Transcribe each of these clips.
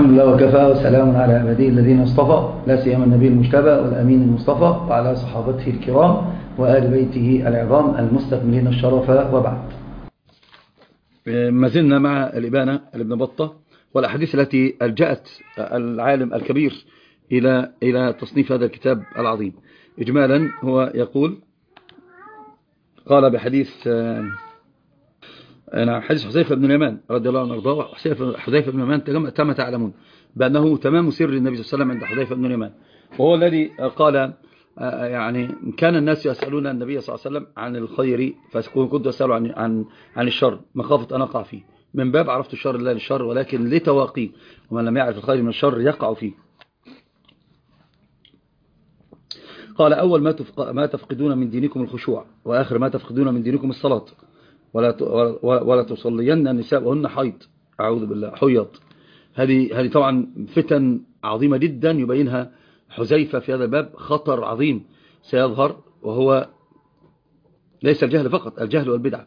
الحمد لله وكفى وسلام على عباده الذين اصطفى لا سيما النبي المجتبى والأمين المصطفى وعلى صحابته الكرام وآل بيته العظام المستكملين الشرف وبعد. ما زلنا مع الإبانة لابن بطة والأحاديث التي ألجأت العالم الكبير إلى تصنيف هذا الكتاب العظيم. إجمالا هو يقول قال بحديث حديث حذيفة بن اليمان رضي الله عنه وارضاه. حذيفة بن اليمان كما تعلمون بأنه تمام سر النبي صلى الله عليه وسلم عند حذيفة بن اليمان، وهو الذي قال يعني كان الناس يسألون النبي صلى الله عليه وسلم عن الخير فكنت أسأله عن الشر مخافة أن أقع فيه، من باب عرفت الشر لا للشر ولكن لتواقيه، ومن لم يعرف الخير من الشر يقع فيه. قال أول ما تفقدون من دينكم الخشوع، وآخر ما تفقدون من دينكم الصلاة، ولا تصلين النساء وهن حيض، أعوذ بالله، حيض. هذه طبعا فتن عظيمة جدا يبينها حذيفة في هذا الباب، خطر عظيم سيظهر، وهو ليس الجهل فقط، الجهل والبدعة.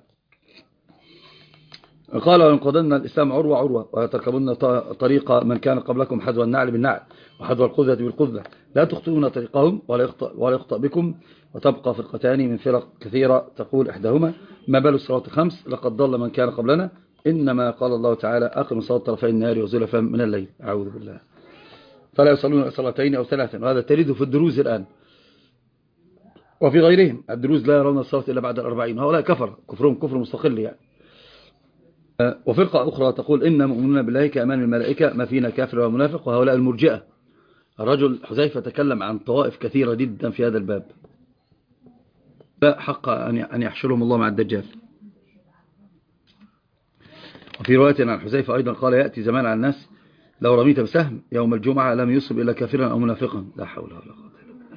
قال ولنقضن الإسلام عروة عروة ويتركبن طريق من كان قبلكم حذو النعل بالنعل وحذو القذة بالقذة لا تخطئون طريقهم ولا يخطأ بكم، وتبقى فرقتان من فرق كثيرة تقول إحداهما ما بال الصلاة خمس لقد ضل من كان قبلنا، إنما قال الله تعالى أقم الصلاة طرفي النهار وزلفا من الليل، أعوذ بالله، فلا يصلون صلاتين أو ثلاثا، وهذا تريد في الدروز الآن وفي غيرهم. الدروز لا يرون الصلاة إلا بعد 40، هؤلاء كفرهم كفر مستقل يعني. وفرقة أخرى تقول إن مؤمنون بالله كأمان الملائكة ما فينا كافر ومنافق، وهؤلاء المرجئة. الرجل حذيفة تكلم عن طوائف كثيرة جدا في هذا الباب، لا حق أن يحشرهم الله مع الدجال. وفي رواية عن حذيفة أيضا قال يأتي زمان على الناس لو رميت بسهم يوم الجمعة لم يصب إلا كافرا أو منافقا، لا حول ولا قوة.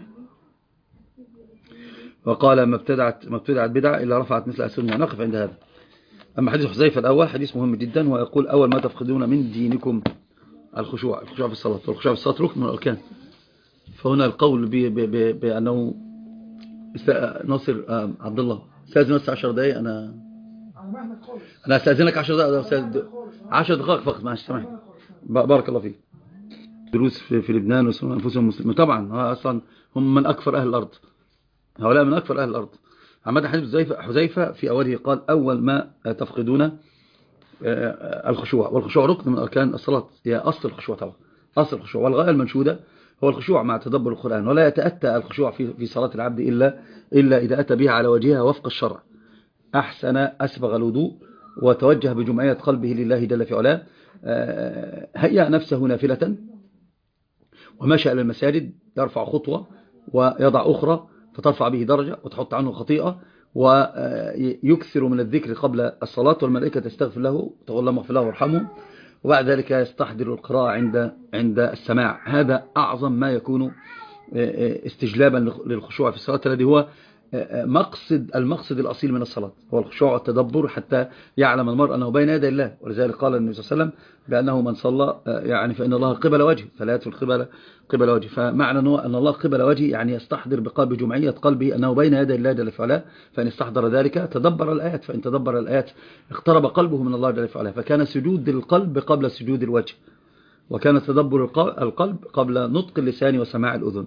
وقال ما ابتدعت بدعة إلا رفعت مثل السنة. نقف عند هذا. أما حديث حذيفة الأول حديث مهم جدا، ويقول أول ما تفقدون من دينكم الخشوع في الصلاة، والخشوع في الصلاة ركن من الأركان. فهنا القول بأنه ناصر عبد الله استاذن بس 10 دقائق، أنا استاذنك 10 دقائق 10 دقائق فقط، معلش سامحني، بارك الله فيك. دروس في لبنان وسموا أنفسهم مسلمين، طبعا أصلا هم من أكثر أهل الأرض، هؤلاء من أكثر أهل الأرض. عمد حديث حذيفة في أوله قال أول ما تفقدون الخشوع، والخشوع ركن من أركان الصلاة، هي أصل الخشوع طبعا، أصل الخشوع والغاية المنشودة هو الخشوع مع تدبر القرآن، ولا يتأتى الخشوع في صلاة العبد إلا إذا أتى بها على وجهها وفق الشرع، أحسن أسبغ الوضوء وتوجه بجمعية قلبه لله جل في علاه، هيأ نفسه نافلة ومشى إلى المساجد، يرفع خطوة ويضع أخرى فترفع به درجة وتحط عنه خطيئة، ويكثر من الذكر قبل الصلاة، والملائكة تستغفر له تقول اللهم اغفر له وارحمه، وبعد ذلك يستحضر القراءة عند السماع. هذا أعظم ما يكون استجلابا للخشوع في الصلاة، الذي هو المقصد الأصيل من الصلاة، هو الخشوع والتدبر حتى يعلم المرء أنه بين يدي الله. ولذلك قال النبي صلى الله عليه وسلم بأنه من صلى يعني فإن الله قبل وجهه فلا يدخل قبل وجهه. فمعنى أن الله قبل وجهه يعني يستحضر بقلب جمعية قلبه أنه بين يدي الله جل وعلا، فإن استحضر ذلك تدبر الآيات، فإن تدبر الآيات اقترب قلبه من الله جل وعلا، فكان سجود القلب قبل سجود الوجه، وكان تدبر القلب قبل نطق اللسان وسماع الأذن.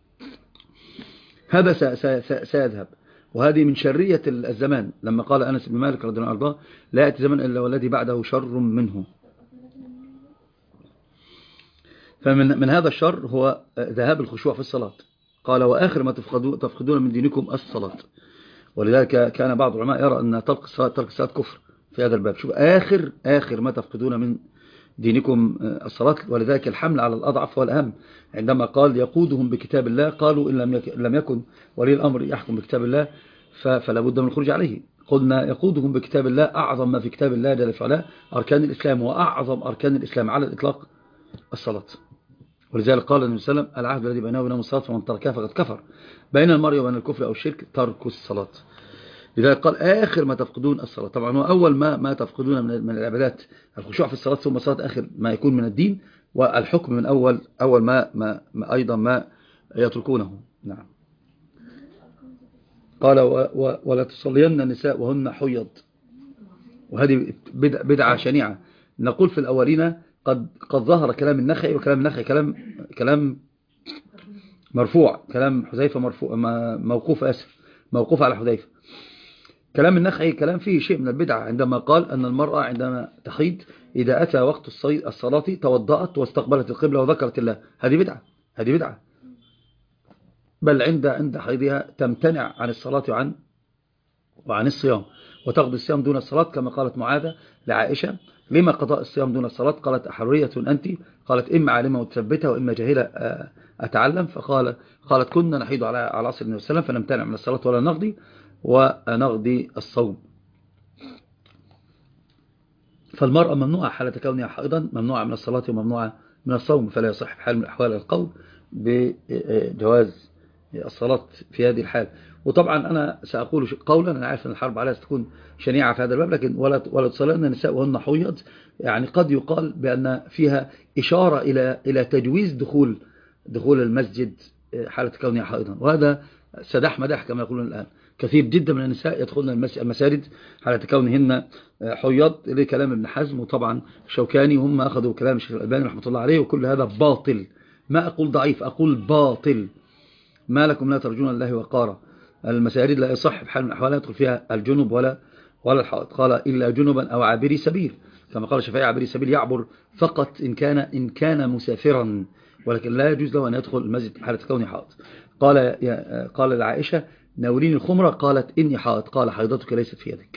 هذا سيذهب، وهذه من شرية الزمان، لما قال أنس بن مالك رضي الله عنه لا يأتي زمن إلا والذي بعده شر منه. فمن هذا الشر هو ذهاب الخشوع في الصلاة. قال وآخر ما تفقدون من دينكم الصلاة. ولذلك كان بعض العلماء يرى أن ترك الصلاة كفر في هذا الباب. شوف آخر ما تفقدون من دينكم الصلاة، ولذلك الحمل على الأضعف والأهم. عندما قال يقودهم بكتاب الله، قالوا إن لم يكن ولي الأمر يحكم بكتاب الله فلا بد من الخروج عليه. قلنا يقودهم بكتاب الله، أعظم ما في كتاب الله جل وعلا أركان الإسلام، وأعظم أركان الإسلام على الإطلاق الصلاة. ولذلك قال النبي صلى الله عليه وسلم العهد الذي بيننا وبين الصلاة فمن تركها فقد كفر. بين المرء وبين الكفر أو الشرك ترك الصلاة. لذلك قال آخر ما تفقدون الصلاة. طبعا هو أول ما تفقدون من العبادات الخشوع في الصلاة، ثم الصلاة آخر ما يكون من الدين، والحكم من أول ما أيضا ما يتركونه. نعم. قال ولا تصلين النساء وهن حيض، وهذه بدعة شنيعة. نقول في الأولين قد ظهر كلام النخعي، وكلام النخعي كلام مرفوع، كلام حذيفة مرفوع، موقوف على حذيفة. كلام النخعي كلام فيه شيء من البدعة عندما قال أن المرأة عندما تحيض إذا أتى وقت الصلاة توضأت واستقبلت القبلة وذكرت الله. هذه بدعة. بل عند حيضها تمتنع عن الصلاة وعن الصيام، وتقضي الصيام دون الصلاة، كما قالت معاذة لعائشة: لما قضاء الصيام دون الصلاة؟ قالت: أحرية أنت؟ قالت: إما عالمة متثبتة وإما جاهلة أتعلم. قالت: كنا نحيض على عصر النبي صلى الله عليه وسلم فنمتنع من الصلاة ولا نقضي، ونقضي الصوم. فالمرأة ممنوعة حالة كونها حائضا، ممنوعة من الصلاة وممنوعة من الصوم، فلا يصح بحال من الأحوال القول بجواز الصلاة في هذه الحال. وطبعا أنا سأقول قولا، أنا عارف أن الحرب عليها ستكون شنيعة في هذا الباب، لكن ولا تصلين نساؤهن حيض، يعني قد يقال بأن فيها إشارة إلى تجويز دخول المسجد حالة كونها حائضا، وهذا سداح مداح كما يقولون الآن. كثير جدا من النساء يدخلن المساجد حالة كونهن حيض لكلام ابن حزم، وطبعا شوكاني، هم أخذوا كلام الشيخ الألباني رحمة الله عليه، وكل هذا باطل. ما أقول ضعيف، أقول باطل. ما لكم لا ترجون الله وقارا. المساجد لا يصح بحال من الأحوال يدخل فيها الجنب ولا الحائض. قال: إلا جنبا أو عابري سبيل، كما قال الشافعي: عابري سبيل يعبر فقط إن كان مسافرا، ولكن لا يجوز له أن يدخل المسجد حالة كونه حائض. قال لعائشة: ناوليني الخمرة، قالت: إني حائض. قال: حيضتك ليست في يدك.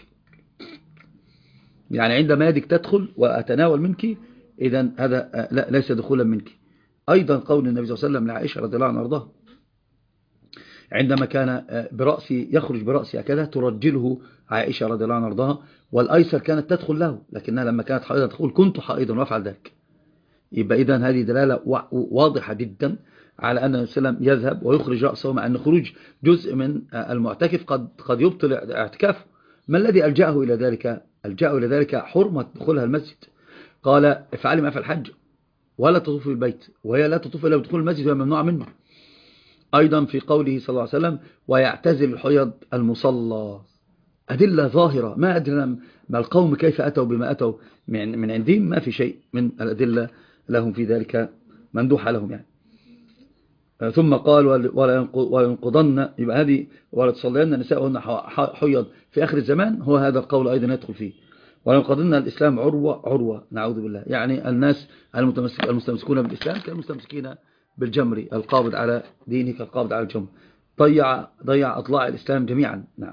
يعني عندما يدك تدخل وأتناول منك، إذن هذا لا ليس دخولا منك. أيضا قول النبي صلى الله عليه وسلم لعائشة رضي الله عنها وارضاها عندما كان يخرج برأسه هكذا ترجله عائشة رضي الله عنها وارضاها، والأيسر كانت تدخل له، لكنها لما كانت حائضة تقول: كنت حائضا وافعل ذلك. يبقى إذن هذه دلالة واضحة جدا على أن النبي صلى الله عليه وسلم يذهب ويخرج رأسه، مع أن خروج جزء من المعتكف قد يبطل اعتكافه. ما الذي ألجأه إلى ذلك؟ ألجأه إلى ذلك حرمة دخولها المسجد. قال: افعلي ما في الحج ولا تطوفي البيت، وهي لا تطوف إلا بدخول المسجد وهي ممنوعة منه. أيضا في قوله صلى الله عليه وسلم: ويعتزل الحيض المصلى. أدلة ظاهرة، ما أدري ما القوم كيف أتوا بما أتوا من عندهم، ما في شيء من الأدلة لهم في ذلك مندوحة لهم يعني. ثم قال: ولا ينقضن، يبقى هذه ولا تصلين نساؤهن حيض في آخر الزمان، هو هذا القول أيضا يدخل فيه. ولا ينقضن الإسلام عروة، نعوذ بالله. يعني الناس المستمسكون بالإسلام كالمستمسكين بالجمر، القابض على دينه كالقابض على الجمر. ضيع أطلاع الإسلام جميعا. نعم.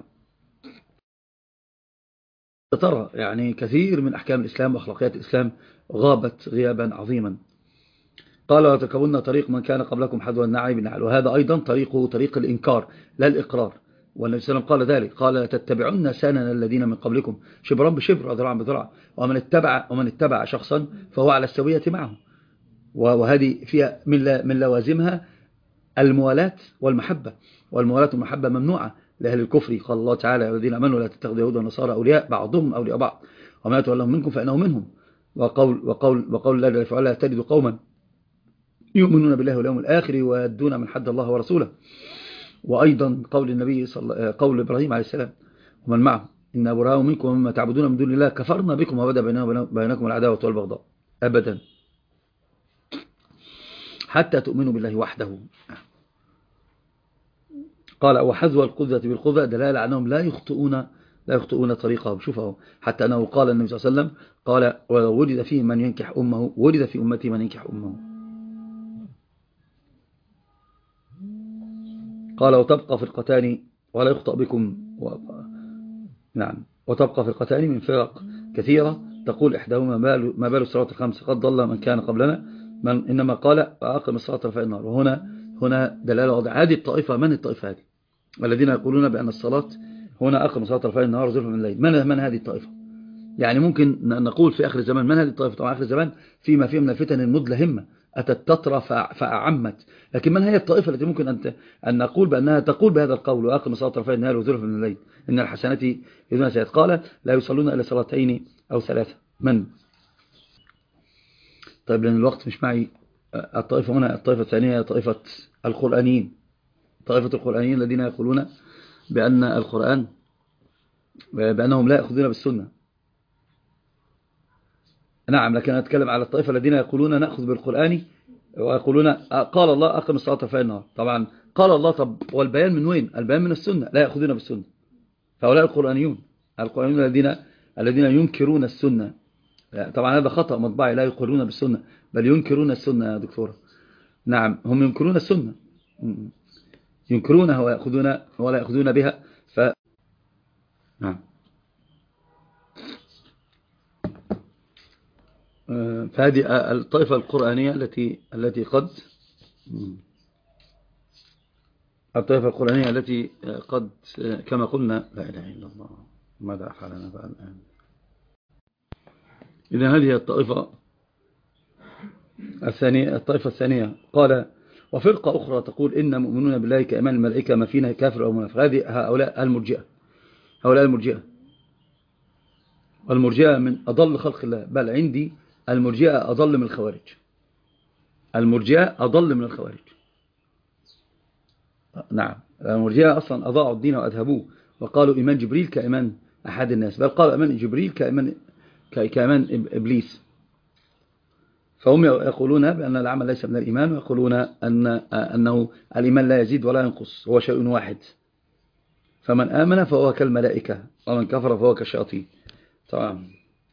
ترى يعني كثير من أحكام الإسلام وأخلاقيات الإسلام غابت غيابا عظيما. قال: وتركبن طريق من كان قبلكم حذو النعل بالنعل. وهذا أيضا طريق الإنكار لا الإقرار. والنبي صلى الله عليه وسلم قال ذلك، قال: تتبعون سنن الذين من قبلكم شبرا بشبر وذراعا بذراع، ومن اتبع شخصا فهو على السوية معه. وهذه فيها من لوازمها الموالاة والمحبة، والموالاة والمحبة ممنوعة لأهل الكفر. قال الله تعالى: الذين آمنوا لا تتخذوا يهودا ونصارى أولياء بعضهم أولياء بعض وما يتولهم منكم فإنه منهم. وقول الله تعالى: لا تجد قوما يؤمنون بالله واليوم الآخر ويدون من حد الله ورسوله. وأيضا قول النبي قول إبراهيم عليه السلام ومن معه: إن براء منكم ومما تعبدون من دون الله كفرنا بكم وبدأ بينكم العداوة والبغضاء أبدا حتى تؤمنوا بالله وحده. قال: وحذو القذة بالقذة، دلالة على أنهم لا يخطئون طريقهم. شوفوا، حتى أنه قال النبي صلى الله عليه وسلم قال: ولد فيه من ينكح أمه، ولد في أمتي من ينكح أمه. قال: وتبقى فرقتان ولا يخطأ بكم نعم. وتبقى فرقتان من فرق كثيرة تقول إحداهما ما بال الصلاة الخمس قد ضل من كان قبلنا، إنما قال: أقم الصلاة طرفي النهار. وهنا دلالة واضحة. هذه الطائفة، من الطائفة هذه؟ الذين يقولون بأن الصلاة هنا أقم الصلاة طرفي النهار وزلفا من الليل. من هذه الطائفة؟ يعني ممكن نقول في آخر الزمان من هذه الطائفة؟ طبعا آخر الزمان فيما فيه من الفتن المدلهمة أتت تترى فأعمت، لكن من هي الطائفة التي ممكن أن نقول بأنها تقول بهذا القول: وأقم الصلاة طرفي النهار وزلفا من الليل إن الحسنات يذهبن السيئات؟ قال: لا يصلون إلا صلاتين أو ثلاثة. من؟ طيب لأن الوقت مش معي. الطائفة هنا، الطائفة الثانية طائفة القرآنيين، طائفة القرآنيين الذين يقولون بأن القرآن بأنهم لا يأخذون بالسنة. نعم، لكن أنا أتكلم على الطائفة الذين يقولون نأخذ بالقرآن ويقولون قال الله أقم الصلاة طرفي النهار. طبعا قال الله، طب والبيان من وين؟ البيان من السنة، لا يأخذون بالسنة. فهؤلاء القرآنيون الذين ينكرون السنة. طبعا هذا خطأ مطبعي، لا يقرون بالسنة بل ينكرون السنة يا دكتورة. نعم، هم ينكرون السنة، ينكرونها ويأخذون ولا يأخذون بها. نعم. فهذه الطائفة القرآنية التي قد كما قلنا لا إله إلا الله، ماذا أفعلنا بقى الآن؟ إذن هذه الطائفة الثانية قال: وفرقة أخرى تقول إن مؤمنون بالله كإيمان الملائكة ما فينا كافر أو منافق. هؤلاء المرجئة من أضل خلق الله، بل عندي المرجئة أضل من الخوارج. نعم، المرجئة أصلا أضاعوا الدين وأذهبوه، وقالوا إيمان جبريل كإيمان أحد الناس، بل قالوا إيمان جبريل كإيمان إبليس. فهم يقولون بأن العمل ليس من الإيمان، ويقولون أنه الإيمان لا يزيد ولا ينقص، هو شيء واحد. فمن آمن فهو كالملائكة، ومن كفر فهو كالشياطين. طبعا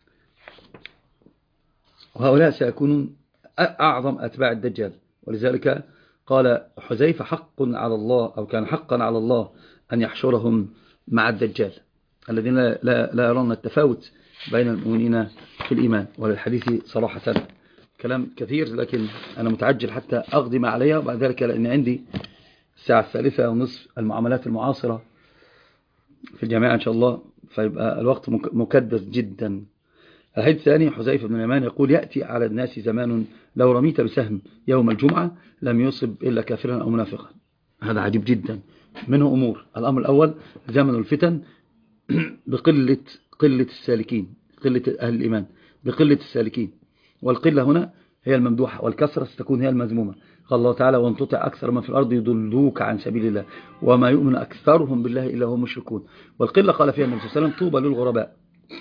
وهؤلاء سيكونون أعظم أتباع الدجال. ولذلك قال حذيفة: حق على الله، أو كان حقا على الله أن يحشرهم مع الدجال الذين لا يرون التفاوت بين المؤمنين في الإيمان. وللحديث صراحة كلام كثير، لكن أنا متعجل حتى أقضي ما علي، وبعد ذلك لأن عندي الساعة 3:30 المعاملات المعاصرة في الجامعة إن شاء الله، فيبقى الوقت مكدس جدا. الحديث الثاني: حذيفة بن اليمان يقول: يأتي على الناس زمان لو رميت بسهم يوم الجمعة لم يصب إلا كافرا أو منافقا. هذا عجيب جدا. منه أمور: الأمر الأول زمن الفتن بقلة السالكين، قلة أهل الإيمان بقلة السالكين، والقلة هنا هي الممدوحة، والكثرة ستكون هي المذمومة. قال الله تعالى: وان تطع أكثر ما في الأرض يضلوك عن سبيل الله وما يؤمن أكثرهم بالله إلا هم مشركون. والقلة قال فيها النبي صلى الله عليه وسلم: طوبى للغرباء.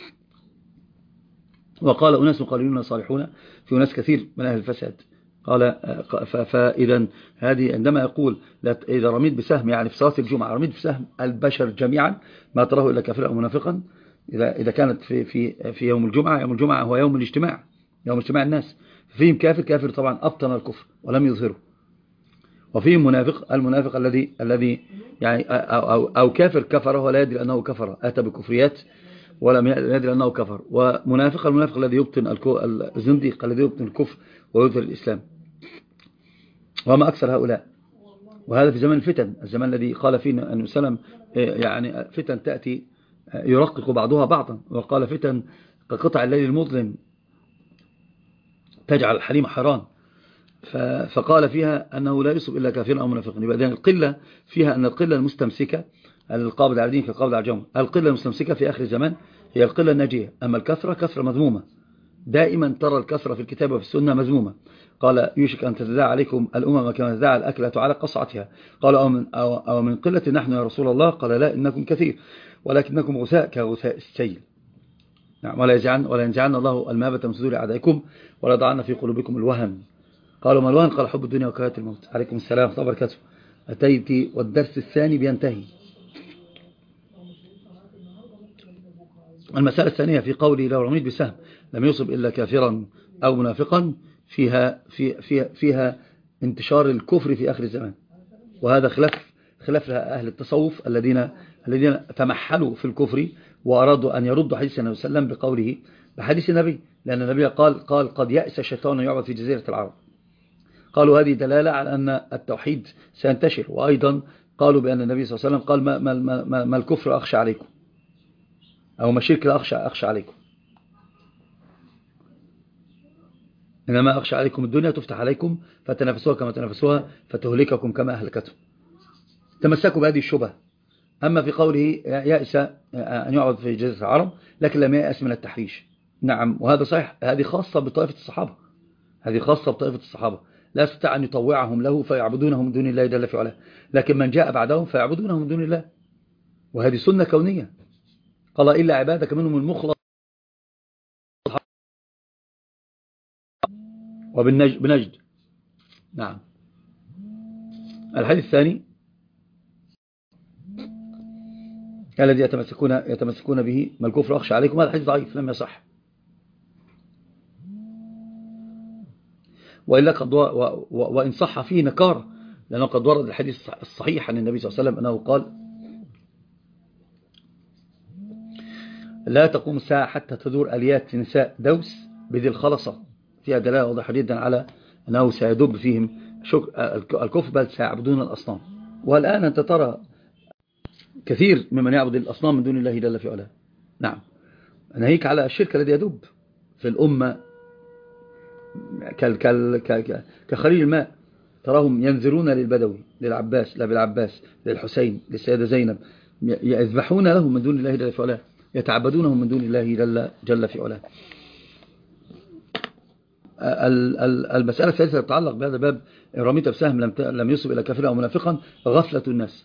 وقال: أناس قليلون صالحون، في ناس كثير من أهل الفساد. قال: فإذا هذه عندما يقول إذا رميت بسهم، يعني في صلاة الجمعة رميت بسهم البشر جميعا ما تراه إلا كافرا أو منافقا. إذا كانت في يوم الجمعة هو يوم الاجتماع، يوم اجتماع الناس، فيهم كافر طبعا أبطن الكفر ولم يظهره، وفيهم المنافق الذي يعني أو كافر كفر ولا يدري أنه كفر، أتى بكفريات ولم يدري أنه كفر. المنافق الذي يبطن الزنديق الذي يبطن الكفر ويظهر الإسلام. وما أكثر هؤلاء. وهذا في زمن الفتن، الزمان الذي قال فيه أن وسلم يعني فتن تأتي يرقق بعضها بعضا، وقال: فتن كقطع الليل المظلم تجعل الحريم حرام. فقال فيها أنه لا يصب إلا كافر أو منافق. يبقى القلة فيها أن القلة المستمسكة القابض على الدين كالقابض على الجمر. القلة المستمسكة في آخر الزمان هي القلة الناجية. أما الكثرة كثرة مذمومة، دائما ترى الكثرة في الكتاب وفي السنة مذمومة. قال: يوشك أن تتداعى عليكم الأمم كما تداعى الأكلة على قصعتها. قال: أو من قلة نحن يا رسول الله؟ قال: لا، إنكم كثير ولكنكم غثاء كغثاء السيل. نعم. ولا ينزعن الله المهابة من صدور أعدائكم ولا يضعن في قلوبكم الوهن. قالوا: ما الوهن؟ قال: حب الدنيا وكراهية الموت. عليكم السلام ورحمة الله وبركاته. أتيت والدرس الثاني بينتهي. المسألة الثانية في قولي: لو رميت بسهم لم يصب إلا كافرا أو منافقا، فيها انتشار الكفر في آخر الزمان. وهذا خلاف أهل التصوف الذين تمحلوا في الكفر وأرادوا أن يردوا حديث النبي صلى الله عليه وسلم بقوله بحديث النبي، لأن النبي قال: قد يأس الشيطان يعبد في جزيرة العرب. قالوا هذه دلالة على أن التوحيد سينتشر. وأيضا قالوا بأن النبي صلى الله عليه وسلم قال: ما الكفر أخشى عليكم، أو ما الشرك أخشى عليكم، إنما أخشى عليكم الدنيا تفتح عليكم فتنافسوها كما تنافسوها فتهلككم كما أهلكتهم. تمسكوا بهذه الشبهة. أما في قوله يأس أن يعبد في جزيرة العرب لكن لم يأس من التحريش. نعم، وهذا صحيح. هذه خاصة بطائفة الصحابة، لا يستطيع أن يطوعهم له فيعبدونهم من دون الله جل في علاه، لكن من جاء بعدهم فيعبدونهم من دون الله، وهذه سنة كونية. قال: إلا عبادك منهم المخلص بنجد. نعم. الحديث الثاني الذي يتمسكون به ما الكفر أخشى عليكم، هذا حديث ضعيف لم يصح، وإلا قد وإن صح فيه نكارة، لأنه قد ورد الحديث الصحيح عن النبي صلى الله عليه وسلم أنه قال لا تقوم الساعة حتى تدور آليات نساء دوس بذي الخلصة، فيها دلالة واضحة جدا على أنه سيدب فيهم الكفر، بل سيعبدون الأصنام. والآن أنت ترى كثير ممن يعبد الأصنام من دون الله جل في علاه. نعم. ناهيك على الشرك الذي يدب في الأمة كخليل الماء، تراهم ينذرون للبدوي، للعباس، لا بالعباس، للحسين، للسيدة زينب، يذبحون لهم من دون الله جل في علاه، يتعبدونهم من دون الله جل في علاه. المسألة الثالثة تتعلق بهذا الباب، إن رميت بسهم لم يصب إلى كافرا أو منافقا، غفلة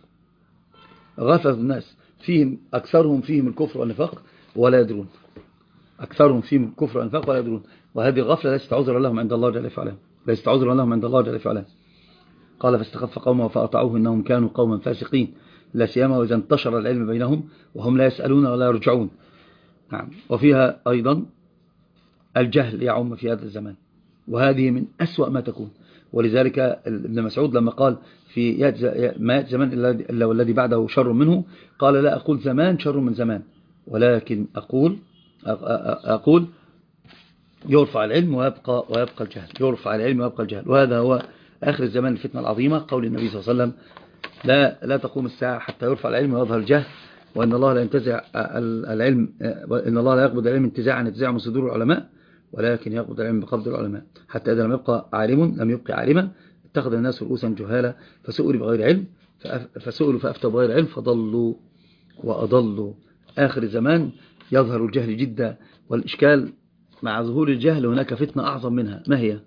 الناس فيهم، أكثرهم فيهم الكفر والنفاق ولا يدرون، أكثرهم فيهم الكفر والنفاق ولا يدرون، وهذه الغفلة ليست عذرا لهم عند الله جل في علاه. قال فاستخف قومه فأطاعوه إنهم كانوا قوما فاسقين، لا سيما وإذا انتشر العلم بينهم وهم لا يسألون ولا يرجعون. نعم. وفيها أيضا الجهل يعم في هذا الزمان، وهذه من أسوأ ما تكون. ولذلك ابن مسعود لما قال في ما يأتي زمان إلا والذي بعده شر منه، قال لا أقول زمان شر من زمان، ولكن أقول يرفع العلم ويبقى الجهل، يرفع العلم ويبقى الجهل. وهذا هو آخر الزمان الفتنة العظيمة، قول النبي صلى الله عليه وسلم لا تقوم الساعة حتى يرفع العلم ويظهر الجهل، وأن الله لا ينتزع العلم، وإن الله لا يقبض العلم انتزاعا من صدور العلماء، ولكن يقبض العلم بقبض العلماء، حتى إذا لم يبقى عالم لم يبقى عالما، اتخذ الناس رؤوسا جهالا فسئلوا بغير علم، فأفتوا بغير علم فضلوا وأضلوا. آخر الزمان يظهر الجهل جدا، والإشكال مع ظهور الجهل هناك فتنة أعظم منها. ما هي؟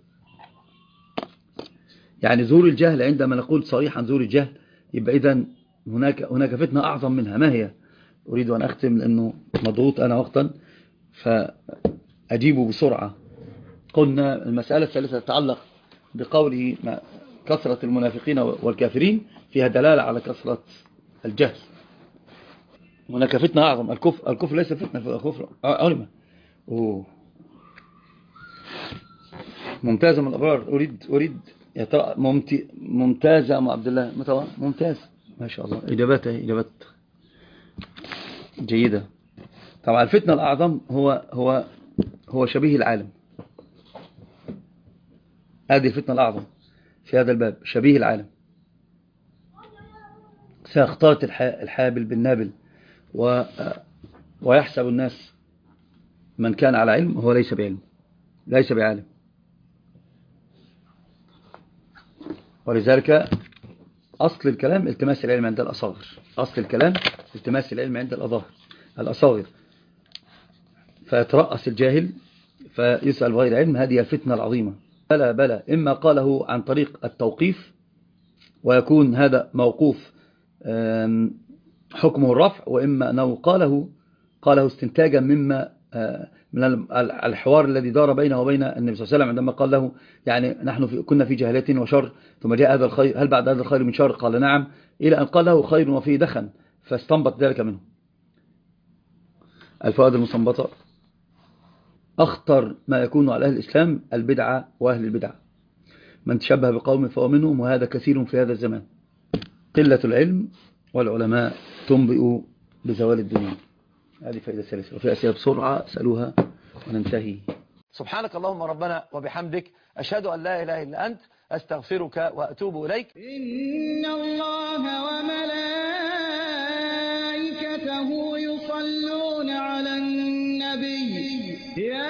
يعني ظهور الجهل، عندما نقول صريحا ظهور الجهل، يبقى إذن هناك فتنة أعظم منها. ما هي؟ أريد أن أختم لأنه مضغوط أنا وقتا فأجيب بسرعة. قلنا المسألة الثالثة تتعلق بقوله كثرة المنافقين والكافرين، فيها دلالة على كثرة الجهل. هناك فتنة أعظم، الكفر ليس فتنة، الكفر علم. ممتازة من الأبرار، أريد ممتازة أم عبد الله ممتاز، ما شاء الله، إجابات جيدة. طبعا الفتنة الأعظم هو شبيه العالم. هذه الفتنة الأعظم في هذا الباب، شبيه العالم، سيختلط الحابل بالنابل، ويحسب الناس من كان على علم وهو ليس بعالم. ولذلك أصل الكلام التماس العلم عند الأصاغر، أصل الكلام التماس العلم عند الأصاغر، فيترأس الجاهل فيسأل بغير علم. هذه الفتنة العظيمة. بلى إما قاله عن طريق التوقيف، ويكون هذا موقوف حكمه الرفع، وإما أنه قاله استنتاجا مما من الحوار الذي دار بينه وبين النبي صلى الله عليه وسلم، عندما قال له يعني نحن كنا في جهالة وشر، ثم جاء هذا الخير، هل بعد هذا الخير من شر؟ قال نعم، إلى أن قال له خير وفيه دخن، فاستنبط ذلك منه. الفوائد المستنبطة: أخطر ما يكون على أهل الإسلام البدعة وأهل البدعة، من تشبه بقوم فهو منهم، وهذا كثير في هذا الزمان. قلة العلم والعلماء تنبئ بزوال الدنيا. هذه فائدة ثالثة. وفي أسئلة بسرعة سألوها وننتهي. سبحانك اللهم ربنا وبحمدك، أشهد أن لا إله إلا أنت، أستغفرك وأتوب إليك. إن الله وملائكته يصلون على النبي، يا